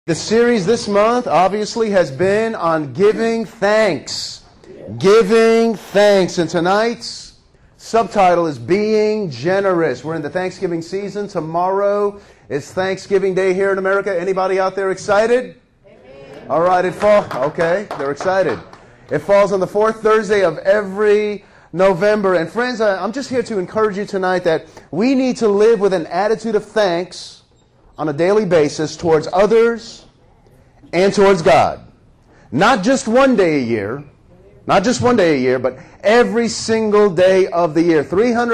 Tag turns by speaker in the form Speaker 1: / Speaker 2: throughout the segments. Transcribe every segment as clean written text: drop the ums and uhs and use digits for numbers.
Speaker 1: The series this month obviously has been on giving thanks. Giving thanks. And tonight's subtitle is Being Generous. We're in the Thanksgiving season. Tomorrow is Thanksgiving Day here in America. Anybody out there excited? Amen. All right, okay, they're excited. It falls on the fourth Thursday of every November. And friends, I'm just here to encourage you tonight that we need to live with an attitude of thanks on a daily basis towards others and towards God. Not just one day a year, but every single day of the year.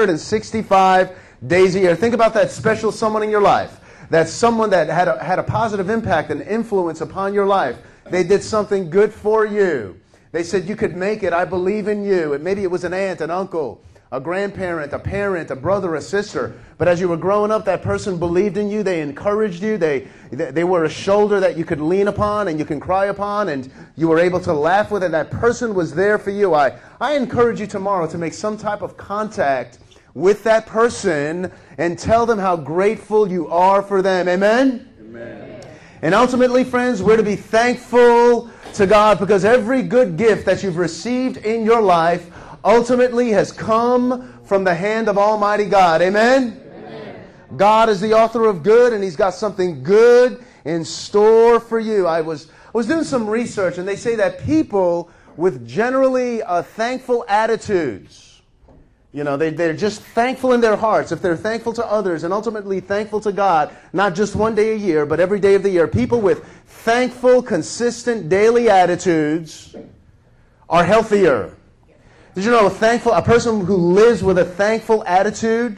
Speaker 1: 365 days a year. Think about that special someone in your life. That's someone that had a positive impact and influence upon your life. They did something good for you. They said you could make it. I believe in you. Maybe it was an aunt, an uncle, a grandparent, a parent, a brother, a sister. But as you were growing up, that person believed in you. They encouraged you. They were a shoulder that you could lean upon and you can cry upon, and you were able to laugh with, and that person was there for you. I encourage you tomorrow to make some type of contact with that person and tell them how grateful you are for them. Amen? Amen. And ultimately, friends, we're to be thankful to God because every good gift that you've received in your life ultimately has come from the hand of Almighty God. Amen? Amen? God is the author of good, and He's got something good in store for you. I was doing some research, and they say that people with generally thankful attitudes, they're just thankful in their hearts. If they're thankful to others and ultimately thankful to God, not just one day a year, but every day of the year, people with thankful, consistent daily attitudes are healthier. Did you know a person who lives with a thankful attitude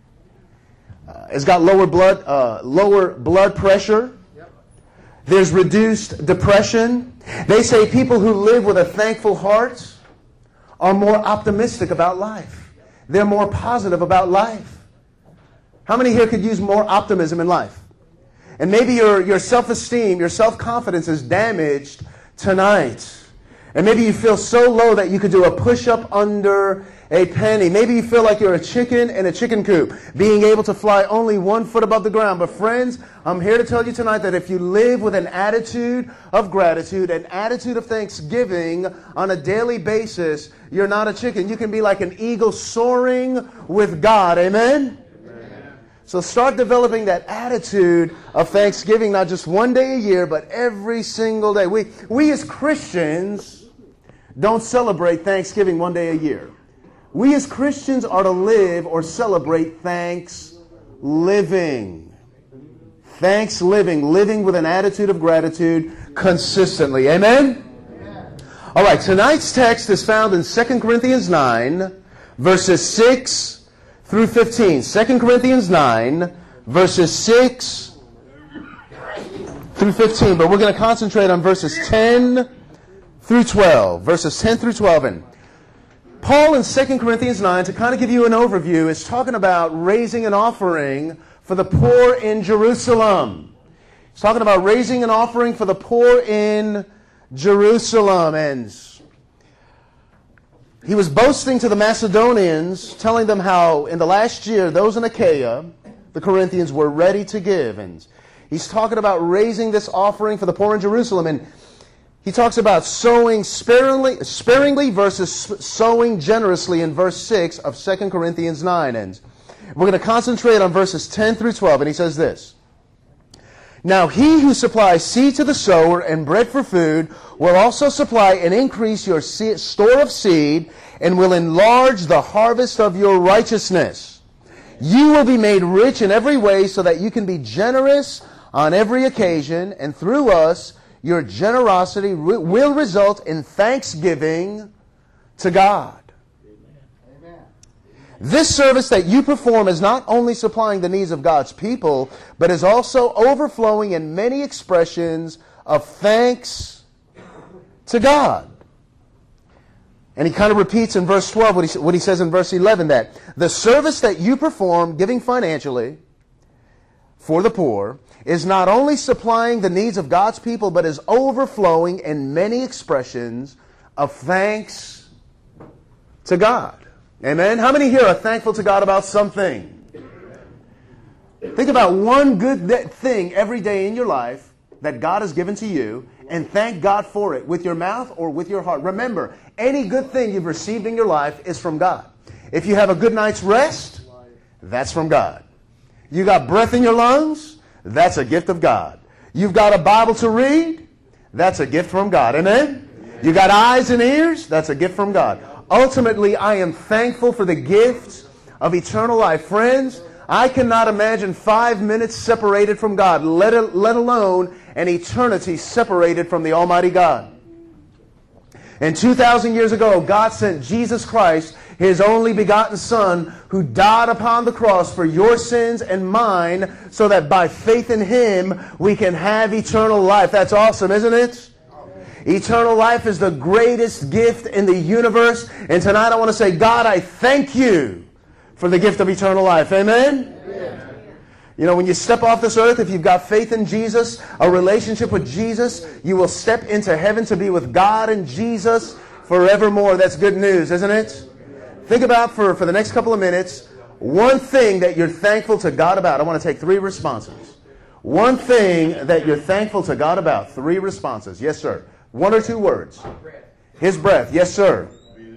Speaker 1: has got lower blood pressure? Yep. There's reduced depression. They say people who live with a thankful heart are more optimistic about life. They're more positive about life. How many here could use more optimism in life? And maybe your self-esteem, your self-confidence is damaged tonight. And maybe you feel so low that you could do a push-up under a penny. Maybe you feel like you're a chicken in a chicken coop, being able to fly only 1 foot above the ground. But friends, I'm here to tell you tonight that if you live with an attitude of gratitude, an attitude of thanksgiving on a daily basis, you're not a chicken. You can be like an eagle soaring with God. Amen? So start developing that attitude of thanksgiving, not just one day a year, but every single day. We as Christians don't celebrate Thanksgiving one day a year. We as Christians are to live or celebrate thanks-living. Thanks-living, living with an attitude of gratitude consistently. Amen? Amen? All right, tonight's text is found in 2 Corinthians 9, verses 6 through 15. 2 Corinthians 9, verses 6 through 15. But we're going to concentrate on verses 10 through 12. Verses 10 through 12. And Paul in 2 Corinthians 9, to kind of give you an overview, is talking about raising an offering for the poor in Jerusalem. He's talking about raising an offering for the poor in Jerusalem. And he was boasting to the Macedonians, telling them how in the last year, those in Achaia, the Corinthians, were ready to give. And he's talking about raising this offering for the poor in Jerusalem. And he talks about sowing sparingly versus sowing generously in verse 6 of 2 Corinthians 9. And we're going to concentrate on verses 10 through 12. And he says this: Now he who supplies seed to the sower and bread for food will also supply and increase your store of seed and will enlarge the harvest of your righteousness. You will be made rich in every way so that you can be generous on every occasion, and through us your generosity will result in thanksgiving to God. Amen. This service that you perform is not only supplying the needs of God's people, but is also overflowing in many expressions of thanks to God. And he kind of repeats in verse 12 what he says in verse 11, that the service that you perform, giving financially for the poor, is not only supplying the needs of God's people, but is overflowing in many expressions of thanks to God. Amen? How many here are thankful to God about something? Think about one good thing every day in your life that God has given to you and thank God for it with your mouth or with your heart. Remember, any good thing you've received in your life is from God. If you have a good night's rest, that's from God. You got breath in your lungs, that's a gift of God. You've got a Bible to read, that's a gift from God. Amen? You got eyes and ears, that's a gift from God. Ultimately, I am thankful for the gift of eternal life. Friends, I cannot imagine 5 minutes separated from God, let alone an eternity separated from the Almighty God. And 2,000 years ago, God sent Jesus Christ, His only begotten Son, who died upon the cross for your sins and mine, so that by faith in Him, we can have eternal life. That's awesome, isn't it? Eternal life is the greatest gift in the universe. And tonight I want to say, God, I thank you for the gift of eternal life. Amen? Amen. You know, when you step off this earth, if you've got faith in Jesus, a relationship with Jesus, you will step into heaven to be with God and Jesus forevermore. That's good news, isn't it? Think about, for the next couple of minutes, one thing that you're thankful to God about. I want to take 3 responses. One thing that you're thankful to God about. 3 responses. Yes, sir. 1 or 2 words. His breath. Yes, sir.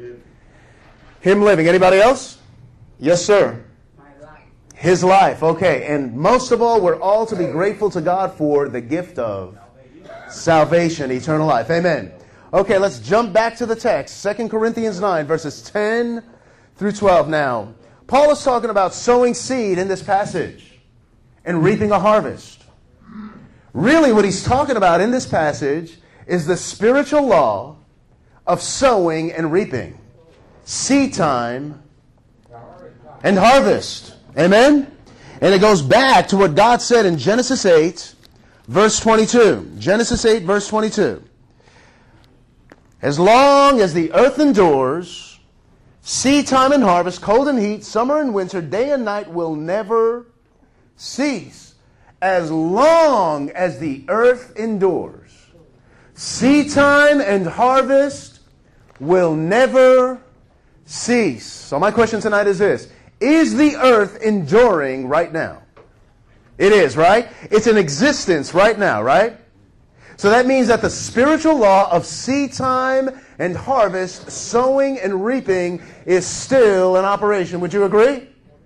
Speaker 1: Him living. Anybody else? Yes, sir. His life. Okay. And most of all, we're all to be grateful to God for the gift of salvation, eternal life. Amen. Okay, let's jump back to the text. 2 Corinthians 9, verses 10 through 12 now. Paul is talking about sowing seed in this passage and reaping a harvest. Really, what he's talking about in this passage is the spiritual law of sowing and reaping. Seed time and harvest. Amen? And it goes back to what God said in Genesis 8, verse 22. Genesis 8, verse 22. As long as the earth endures, seed time and harvest, cold and heat, summer and winter, day and night will never cease. As long as the earth endures, seed time and harvest will never cease. So my question tonight is this. Is the earth enduring right now? It is, right? It's in existence right now, right? So that means that the spiritual law of seed time and harvest, sowing and reaping, is still in operation. Would you agree?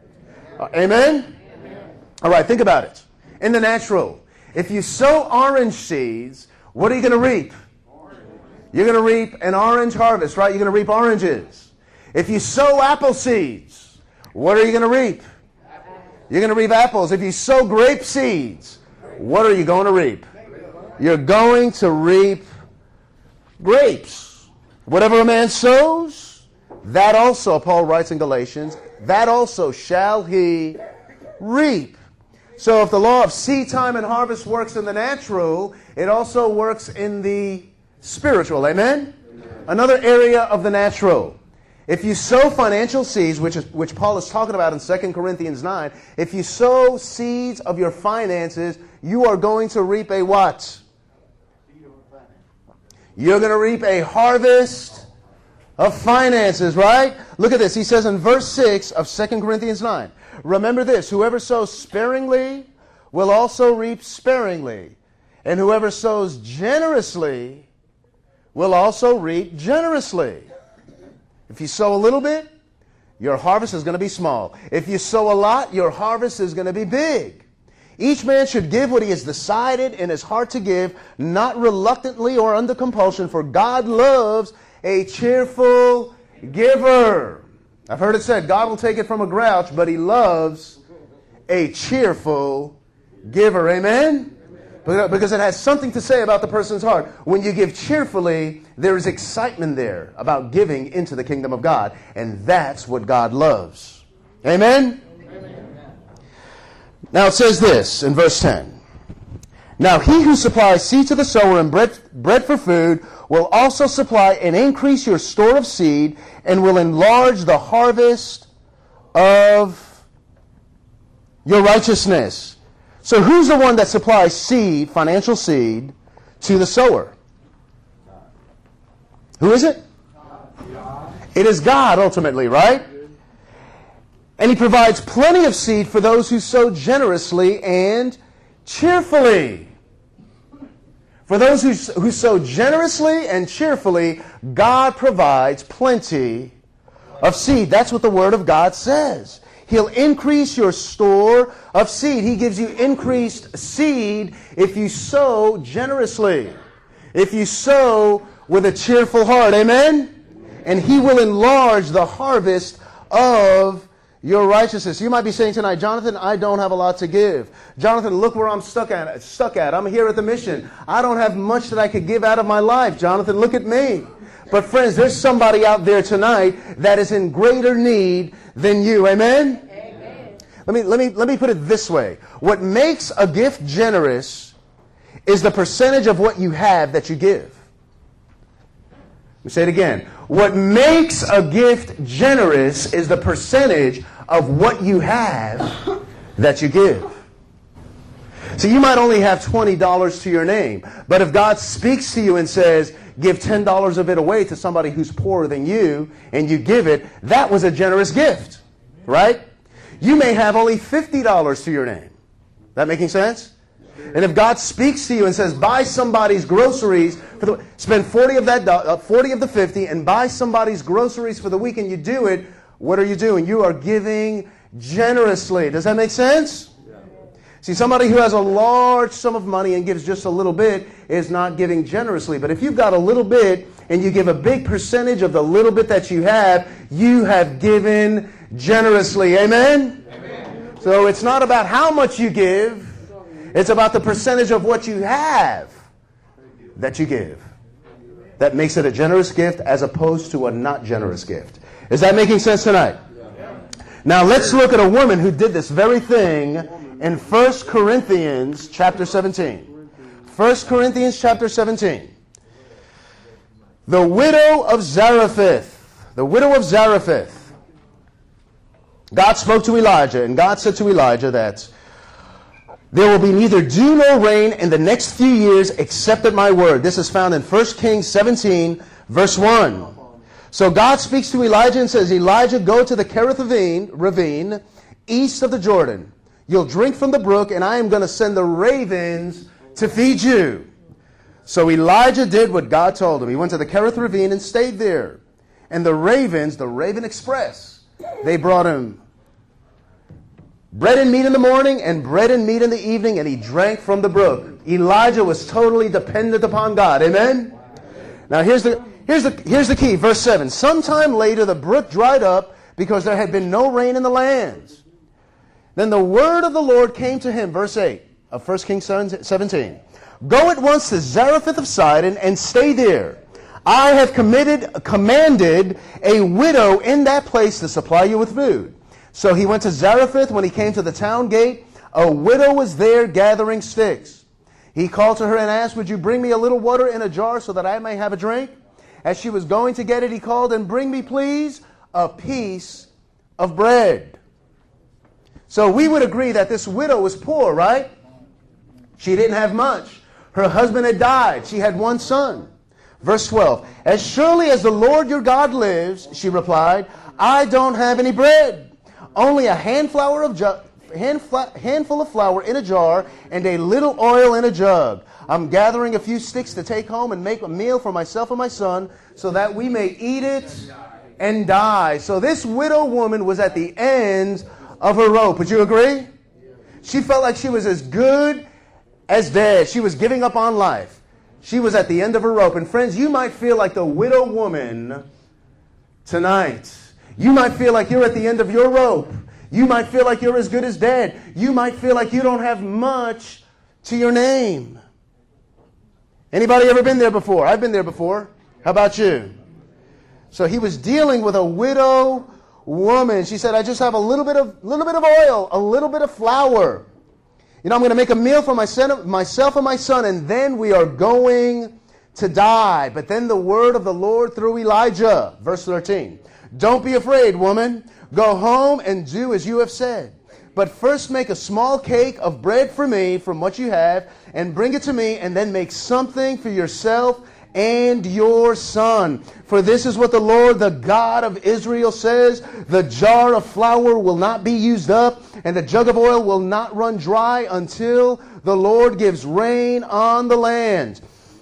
Speaker 1: Amen? All right, think about it. In the natural, if you sow orange seeds, what are you going to reap? You're going to reap an orange harvest, right? You're going to reap oranges. If you sow apple seeds, what are you going to reap? You're going to reap apples. If you sow grape seeds, what are you going to reap? You're going to reap grapes. Whatever a man sows, that also, Paul writes in Galatians, that also shall he reap. So if the law of seed time and harvest works in the natural, it also works in the spiritual. Amen? Another area of the natural. If you sow financial seeds, which Paul is talking about in 2 Corinthians 9, if you sow seeds of your finances, you are going to reap a what? You're going to reap a harvest of finances, right? Look at this. He says in verse 6 of 2 Corinthians 9, remember this, whoever sows sparingly will also reap sparingly, and whoever sows generously will also reap generously. If you sow a little bit, your harvest is going to be small. If you sow a lot, your harvest is going to be big. Each man should give what he has decided in his heart to give, not reluctantly or under compulsion, for God loves a cheerful giver. I've heard it said, God will take it from a grouch, but He loves a cheerful giver. Amen? Because it has something to say about the person's heart. When you give cheerfully, there is excitement there about giving into the kingdom of God. And that's what God loves. Amen? Now it says this in verse 10. Now he who supplies seed to the sower and bread for food will also supply and increase your store of seed and will enlarge the harvest of your righteousness. So who's the one that supplies seed, financial seed, to the sower? Who is it? It is God ultimately, right? And He provides plenty of seed for those who sow generously and cheerfully. For those who sow generously and cheerfully, God provides plenty of seed. That's what the Word of God says. He'll increase your store of seed. He gives you increased seed if you sow generously. If you sow with a cheerful heart. Amen? And He will enlarge the harvest of your righteousness. You might be saying tonight, Jonathan, I don't have a lot to give. Jonathan, look where I'm stuck at. I'm here at the mission. I don't have much that I could give out of my life. Jonathan, look at me. But friends, there's somebody out there tonight that is in greater need than you. Amen? Amen. Let me put it this way. What makes a gift generous is the percentage of what you have that you give. Let me say it again. What makes a gift generous is the percentage of what you have that you give. So you might only have $20 to your name, but if God speaks to you and says, give $10 of it away to somebody who's poorer than you, and you give it, that was a generous gift, right? You may have only $50 to your name. That making sense? And if God speaks to you and says, buy somebody's groceries, spend 40 of the 50 and buy somebody's groceries for the week, and you do it, what are you doing? You are giving generously. Does that make sense? Yeah. See, somebody who has a large sum of money and gives just a little bit is not giving generously. But if you've got a little bit and you give a big percentage of the little bit that you have given generously. Amen? Amen. So it's not about how much you give. It's about the percentage of what you have that you give. That makes it a generous gift as opposed to a not generous gift. Is that making sense tonight? Now let's look at a woman who did this very thing in 1 Corinthians chapter 17. 1 Corinthians chapter 17. The widow of Zarephath. The widow of Zarephath. God spoke to Elijah, and God said to Elijah that there will be neither dew nor rain in the next few years except at my word. This is found in 1 Kings 17, verse 1. So God speaks to Elijah and says, Elijah, go to the Kerith ravine east of the Jordan. You'll drink from the brook, and I am going to send the ravens to feed you. So Elijah did what God told him. He went to the Kerith ravine and stayed there. And the ravens, the Raven Express, they brought him bread and meat in the morning and bread and meat in the evening, and he drank from the brook. Elijah was totally dependent upon God. Amen? Now here's the key. Verse 7. Sometime later the brook dried up because there had been no rain in the lands. Then the word of the Lord came to him. Verse 8 of 1 Kings 17. Go at once to Zarephath of Sidon and stay there. I have commanded a widow in that place to supply you with food. So he went to Zarephath. When he came to the town gate, a widow was there gathering sticks. He called to her and asked, would you bring me a little water in a jar so that I may have a drink? As she was going to get it, he called, and bring me, please, a piece of bread. So we would agree that this widow was poor, right? She didn't have much. Her husband had died. She had one son. Verse 12. As surely as the Lord your God lives, she replied, I don't have any bread. Only a handful of flour in a jar and a little oil in a jug. I'm gathering a few sticks to take home and make a meal for myself and my son so that we may eat it and die. So this widow woman was at the end of her rope. Would you agree? She felt like she was as good as dead. She was giving up on life. She was at the end of her rope. And friends, you might feel like the widow woman tonight. You might feel like you're at the end of your rope. You might feel like you're as good as dead. You might feel like you don't have much to your name. Anybody ever been there before? I've been there before. How about you? So he was dealing with a widow woman. She said, I just have a little bit of oil, a little bit of flour. You know, I'm going to make a meal for myself and my son, and then we are going to die. But then the word of the Lord through Elijah, verse 13. Don't be afraid, woman. Go home and do as you have said. But first make a small cake of bread for me from what you have, and bring it to me, and then make something for yourself and your son. For this is what the Lord, the God of Israel, says. The jar of flour will not be used up, and the jug of oil will not run dry until the Lord gives rain on the land.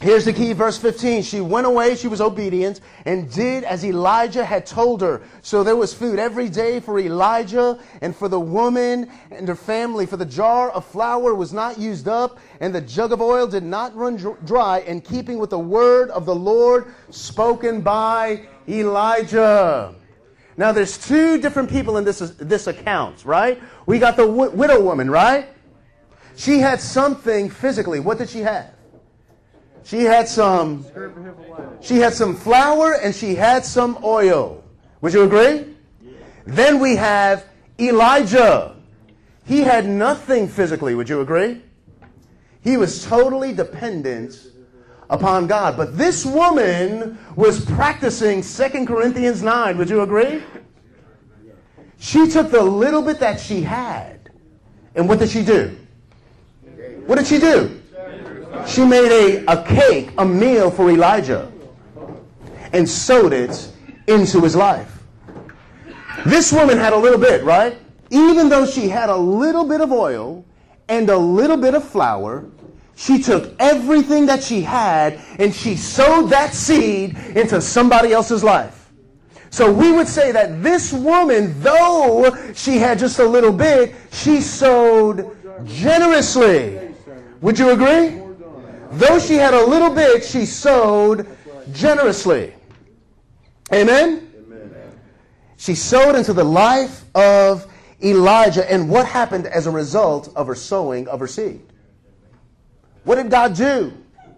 Speaker 1: Here's the key, verse 15. She went away, she was obedient, and did as Elijah had told her. So there was food every day for Elijah and for the woman and her family. For the jar of flour was not used up, and the jug of oil did not run dry, in keeping with the word of the Lord spoken by Elijah. Now there's two different people in this account, right? We got the widow woman, right? She had something physically. What did she have? She had some flour and she had some oil. Would you agree? Then we have Elijah. He had nothing physically. Would you agree? He was totally dependent upon God. But this woman was practicing 2 Corinthians 9. Would you agree? She took the little bit that she had. And what did she do? What did she do? She made a cake, a meal for Elijah, and sowed it into his life. This woman had a little bit, right? Even though she had a little bit of oil and a little bit of flour, she took everything that she had and she sowed that seed into somebody else's life. So we would say that this woman, though she had just a little bit, she sowed generously. Would you agree? Though she had a little bit, she sowed generously. Amen? Amen? She sowed into the life of Elijah. And what happened as a result of her sowing of her seed? What did God do?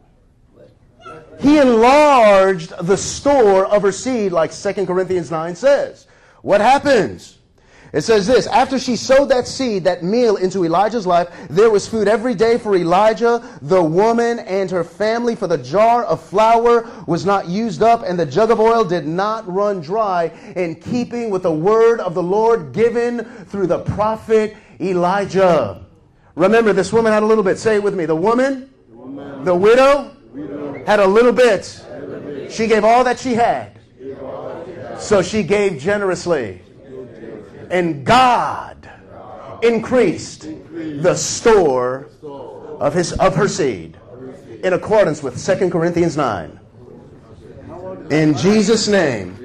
Speaker 1: He enlarged the store of her seed, like 2 Corinthians 9 says. What happens? It says this: after she sowed that seed, that meal, into Elijah's life, there was food every day for Elijah, the woman, and her family. For the jar of flour was not used up, and the jug of oil did not run dry, in keeping with the word of the Lord given through the prophet Elijah. Remember, this woman had a little bit. Say it with me. The woman, the widow, had a little bit. She gave all that she had. So she gave generously. And God increased the store of her seed in accordance with 2 Corinthians 9. In Jesus' name.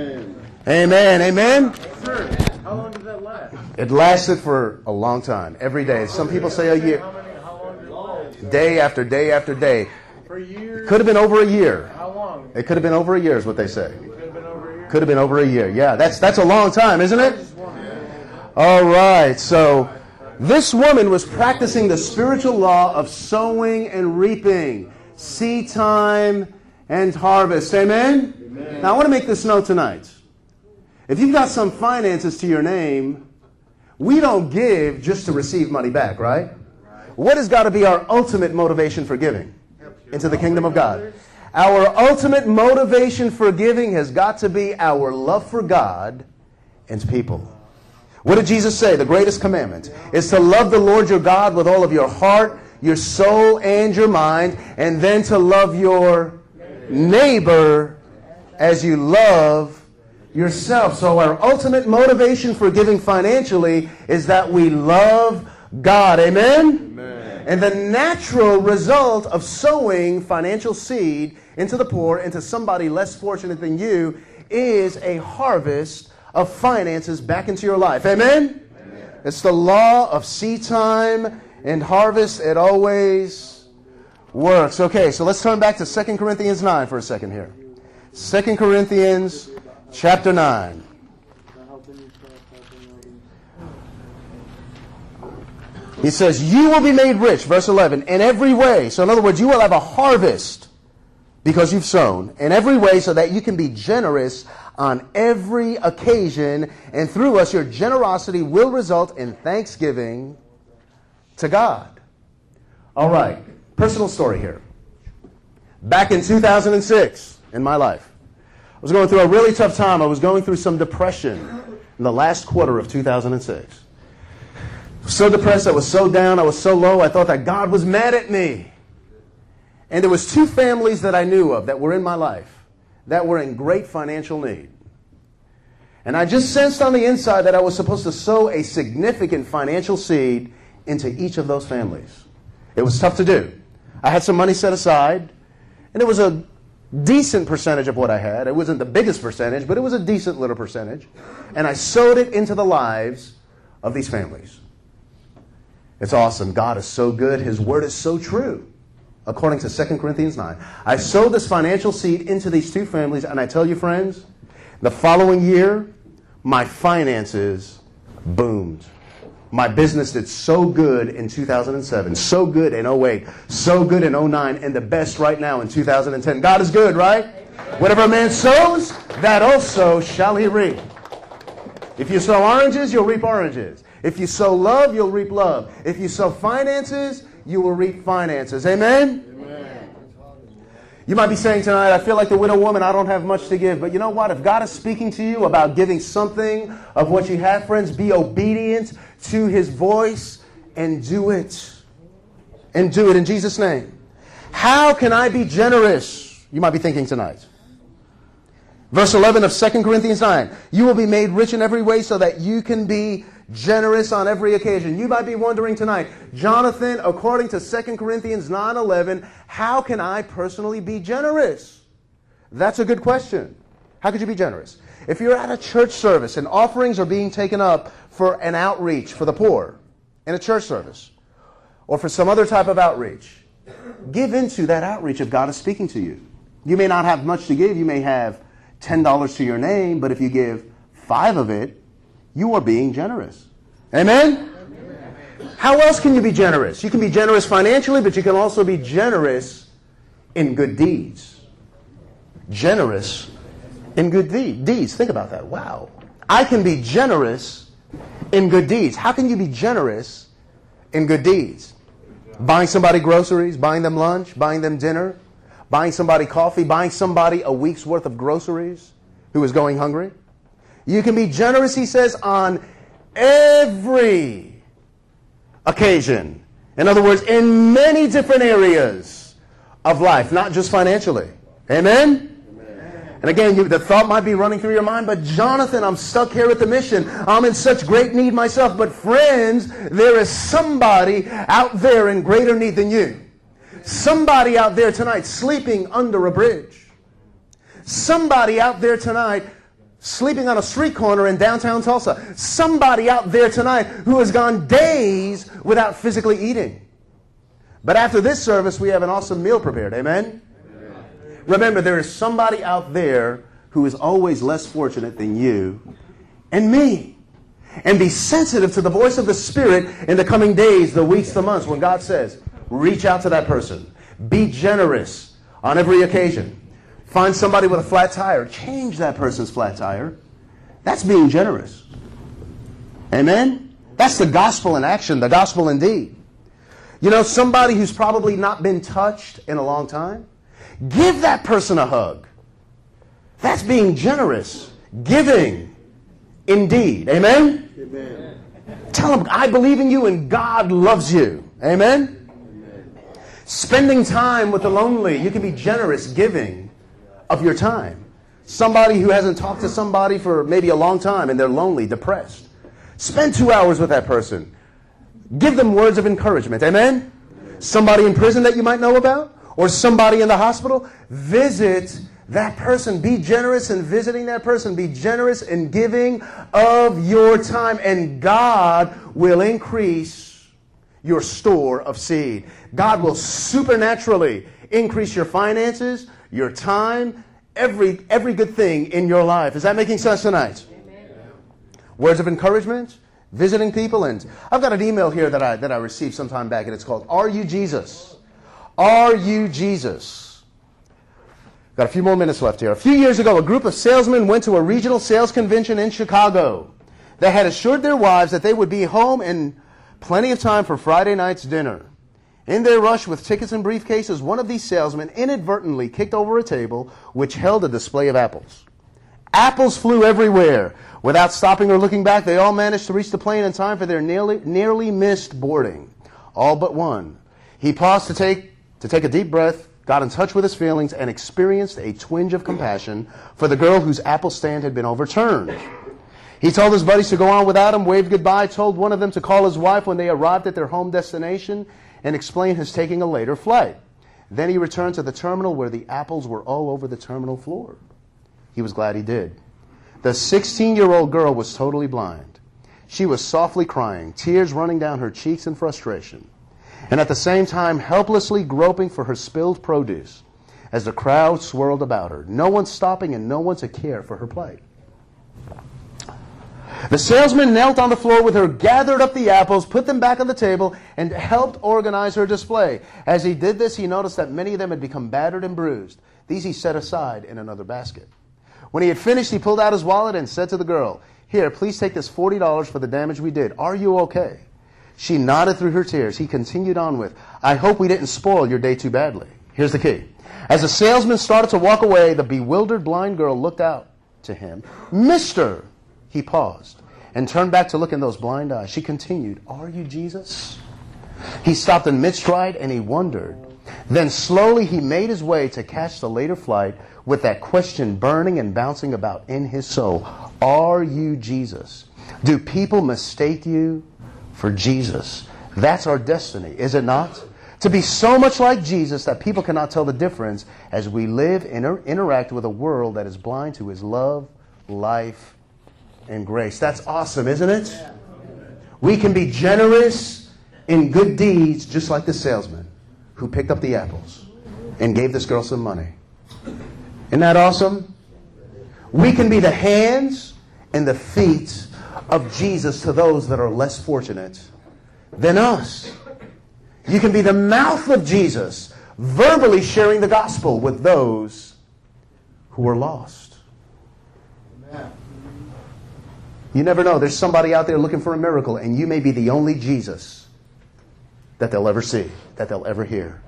Speaker 1: Amen. Amen.
Speaker 2: How long did that last?
Speaker 1: It lasted for a long time. Every day. Some people say a year. Day after day after day.
Speaker 2: For years?
Speaker 1: Could have been over a year.
Speaker 2: How long?
Speaker 1: It could have been over a year is what they say.
Speaker 2: Could have been over a year?
Speaker 1: Could have been over a year. Yeah, that's a long time, isn't it? All right, so this woman was practicing the spiritual law of sowing and reaping, seed time and harvest. Amen? Amen? Now, I want to make this note tonight. If you've got some finances to your name, we don't give just to receive money back, right? What has got to be our ultimate motivation for giving into the kingdom of God? Our ultimate motivation for giving has got to be our love for God and people. What did Jesus say? The greatest commandment is to love the Lord your God with all of your heart, your soul, and your mind, and then to love your neighbor as you love yourself. So our ultimate motivation for giving financially is that we love God. Amen? Amen. And the natural result of sowing financial seed into the poor, into somebody less fortunate than you, is a harvest of finances back into your life. Amen? Amen? It's the law of seed time and harvest. It always works. Okay, so let's turn back to 2 Corinthians 9 for a second here. 2 Corinthians chapter 9. He says, you will be made rich, verse 11, in every way. So in other words, you will have a harvest because you've sown in every way, so that you can be generous on every occasion, and through us your generosity will result in thanksgiving to God. All right, personal story here. Back in 2006, in my life, I was going through a really tough time. I was going through some depression in the last quarter of 2006. So depressed, I was so down, I was so low, I thought that God was mad at me. And there was two families that I knew of that were in my life that were in great financial need. And I just sensed on the inside that I was supposed to sow a significant financial seed into each of those families. It was tough to do. I had some money set aside, And it was a decent percentage of what I had. It wasn't the biggest percentage, but it was a decent little percentage. And I sowed it into the lives of these families. It's awesome. God is so good. His word is so true. According to 2 Corinthians 9. I sowed this financial seed into these two families, and I tell you, friends, the following year, my finances boomed. My business did so good in 2007, so good in 08, so good in 09, and the best right now in 2010. God is good, right? Whatever a man sows, that also shall he reap. If you sow oranges, you'll reap oranges. If you sow love, you'll reap love. If you sow finances, you will reap finances. Amen? You might be saying tonight, I feel like the widow woman, I don't have much to give. But you know what? If God is speaking to you about giving something of what you have, friends, be obedient to His voice and do it. And do it in Jesus' name. How can I be generous? You might be thinking tonight. Verse 11 of 2 Corinthians 9. You will be made rich in every way so that you can be generous on every occasion. You might be wondering tonight, Jonathan, according to 2 Corinthians 9:11, how can I personally be generous? That's a good question. How could you be generous? If you're at a church service and offerings are being taken up for an outreach for the poor in a church service or for some other type of outreach, give into that outreach if God is speaking to you. You may not have much to give. You may have $10 to your name, but if you give 5 of it, you are being generous. Amen? How else can you be generous? You can be generous financially, but you can also be generous in good deeds. Generous in good deeds. Think about that. Wow. I can be generous in good deeds. How can you be generous in good deeds? Buying somebody groceries, buying them lunch, buying them dinner, buying somebody coffee, buying somebody a week's worth of groceries who is going hungry. You can be generous, he says, on every occasion. In other words, in many different areas of life, not just financially. Amen? Amen. And again, the thought might be running through your mind, but Jonathan, I'm stuck here at the mission. I'm in such great need myself. But friends, there is somebody out there in greater need than you. Somebody out there tonight sleeping under a bridge. Somebody out there tonight sleeping on a street corner in downtown Tulsa. Somebody out there tonight who has gone days without physically eating. But after this service, we have an awesome meal prepared. Amen? Amen. Remember, there is somebody out there who is always less fortunate than you and me. And be sensitive to the voice of the Spirit in the coming days, the weeks, the months, when God says, reach out to that person. Be generous on every occasion. Find somebody with a flat tire. Change that person's flat tire. That's being generous. Amen? That's the gospel in action, the gospel indeed. You know, somebody who's probably not been touched in a long time, give that person a hug. That's being generous. Giving indeed. Amen? Amen. Tell them, I believe in you and God loves you. Amen? Amen. Spending time with the lonely. You can be generous giving of your time. Somebody who hasn't talked to somebody for maybe a long time and they're lonely, depressed. Spend 2 hours with that person. Give them words of encouragement. Amen? Somebody in prison that you might know about, or somebody in the hospital, visit that person. Be generous in visiting that person. Be generous in giving of your time, and God will increase your store of seed. God will supernaturally increase your finances, your time, every good thing in your life. Is that making sense tonight? Amen. Words of encouragement, visiting people, and I've got an email here that I received some time back, and it's called Are You Jesus? Are You Jesus? Got a few more minutes left here. A few years ago, a group of salesmen went to a regional sales convention in Chicago. They had assured their wives that they would be home in plenty of time for Friday night's dinner. In their rush with tickets and briefcases, one of these salesmen inadvertently kicked over a table which held a display of apples. Apples flew everywhere. Without stopping or looking back, they all managed to reach the plane in time for their nearly missed boarding. All but one. He paused to take a deep breath, got in touch with his feelings, and experienced a twinge of compassion for the girl whose apple stand had been overturned. He told his buddies to go on without him, waved goodbye, told one of them to call his wife when they arrived at their home destination, and explain his taking a later flight. Then he returned to the terminal where the apples were all over the terminal floor. He was glad he did. The 16-year-old girl was totally blind. She was softly crying, tears running down her cheeks in frustration, and at the same time helplessly groping for her spilled produce as the crowd swirled about her, no one stopping and no one to care for her plight. The salesman knelt on the floor with her, gathered up the apples, put them back on the table, and helped organize her display. As he did this, he noticed that many of them had become battered and bruised. These he set aside in another basket. When he had finished, he pulled out his wallet and said to the girl, "Here, please take this $40 for the damage we did. Are you okay?" She nodded through her tears. He continued on with, "I hope we didn't spoil your day too badly." Here's the key. As the salesman started to walk away, the bewildered blind girl looked out to him. "Mister!" He paused and turned back to look in those blind eyes. She continued, "Are you Jesus?" He stopped in mid-stride and he wondered. Then slowly he made his way to catch the later flight with that question burning and bouncing about in his soul. Are you Jesus? Do people mistake you for Jesus? That's our destiny, is it not? To be so much like Jesus that people cannot tell the difference as we live and interact with a world that is blind to his love, life, and grace. That's awesome, isn't it? We can be generous in good deeds just like the salesman who picked up the apples and gave this girl some money. Isn't that awesome? We can be the hands and the feet of Jesus to those that are less fortunate than us. You can be the mouth of Jesus, verbally sharing the gospel with those who are lost. Amen. You never know. There's somebody out there looking for a miracle, and you may be the only Jesus that they'll ever see, that they'll ever hear.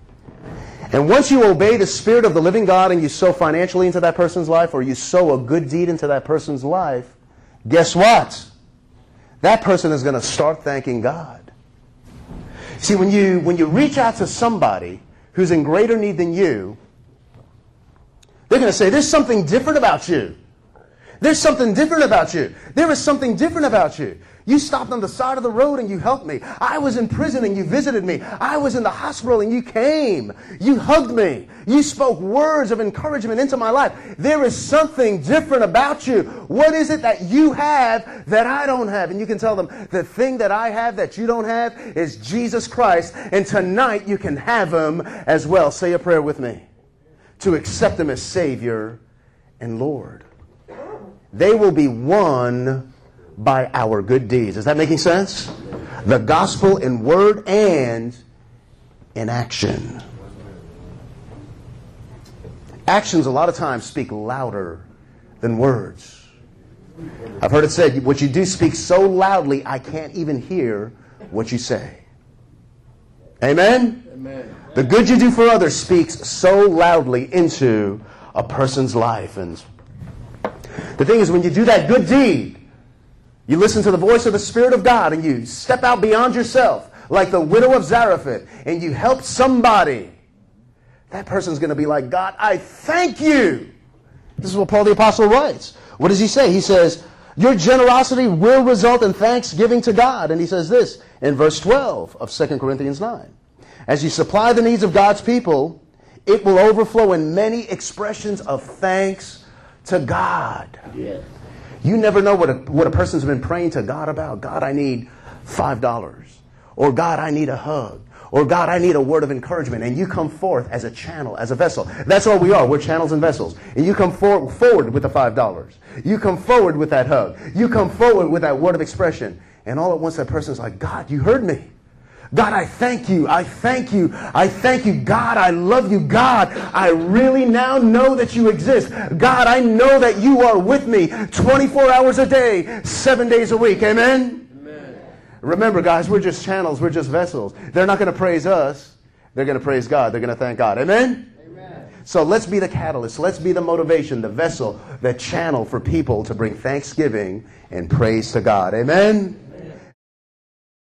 Speaker 1: And once you obey the Spirit of the living God and you sow financially into that person's life, or you sow a good deed into that person's life, guess what? That person is going to start thanking God. See, when you reach out to somebody who's in greater need than you, they're going to say, "There's something different about you. There's something different about you. There is something different about you. You stopped on the side of the road and you helped me. I was in prison and you visited me. I was in the hospital and you came. You hugged me. You spoke words of encouragement into my life. There is something different about you. What is it that you have that I don't have?" And you can tell them, "The thing that I have that you don't have is Jesus Christ. And tonight you can have him as well." Say a prayer with me. To accept him as Savior and Lord. They will be won by our good deeds. Is that making sense? The gospel in word and in action. Actions a lot of times speak louder than words. I've heard it said, what you do speaks so loudly I can't even hear what you say. Amen? Amen. The good you do for others speaks so loudly into a person's life. And the thing is, when you do that good deed, you listen to the voice of the Spirit of God and you step out beyond yourself like the widow of Zarephath and you help somebody. That person's going to be like, "God, I thank you." This is what Paul the Apostle writes. What does he say? He says, your generosity will result in thanksgiving to God. And he says this in verse 12 of 2 Corinthians 9. As you supply the needs of God's people, it will overflow in many expressions of thanks to God. Yes. You never know what a person's been praying to God about. "God, I need $5. Or, "God, I need a hug." Or, "God, I need a word of encouragement." And you come forth as a channel, as a vessel. That's all we are. We're channels and vessels. And you come forward with the $5. You come forward with that hug. You come forward with that word of expression. And all at once that person's like, "God, you heard me. God, I thank you. I thank you. I thank you. God, I love you. God, I really now know that you exist. God, I know that you are with me 24 hours a day, 7 days a week." Amen? Amen. Remember, guys, we're just channels. We're just vessels. They're not going to praise us. They're going to praise God. They're going to thank God. Amen? Amen. So let's be the catalyst. Let's be the motivation, the vessel, the channel for people to bring thanksgiving and praise to God. Amen?